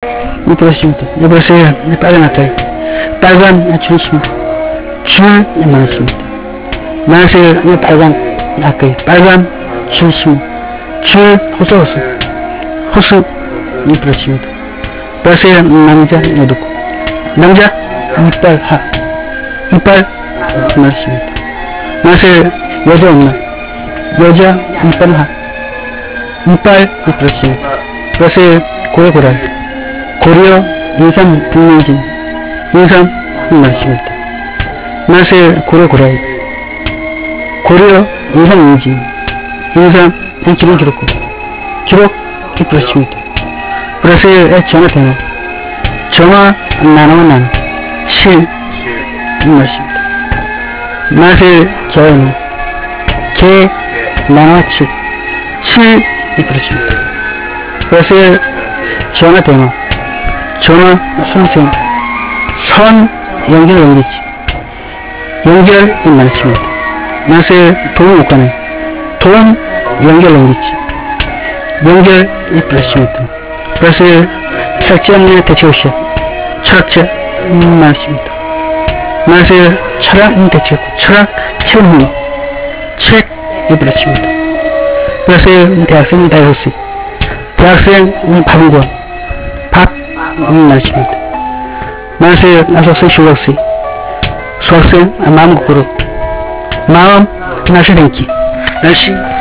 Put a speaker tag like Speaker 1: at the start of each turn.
Speaker 1: 그렇습니다. 보세요. 빨간 앞에 빨간 줄입니다. 줄 많습니다. 많으세요. 빨간 앞에 빨간 줄입니다. 줄 호수 그렇습니다. 보세요. 남자 누구 남자 이빨 많습니다. 많으세요. 여자 없나 여자 이빨 그렇습니다. 보세요. 고려 인삼 국민진 인삼 많습니다. 맛을 고려 인삼 인진 인삼 기록 그렇습니다. 그래서 전화 나누면 실 맞습니다. 맛을 개 나누어 칠 그렇습니다. 그래서 전화 선생 선 연결이지 많습니다. 맛을 돈 못가네 돈 연결이지 그렇습니다. 그래서 철저히 대체오시야 철학자 많습니다. 맛을 철학 대체고 철학 책 그렇습니다. 그래서 대학생이 다이어스 대학생 밥은 밥 많습니다. 맛을 나서서 수학생 마음 고꾸로 마음 날씨 댕기 날씨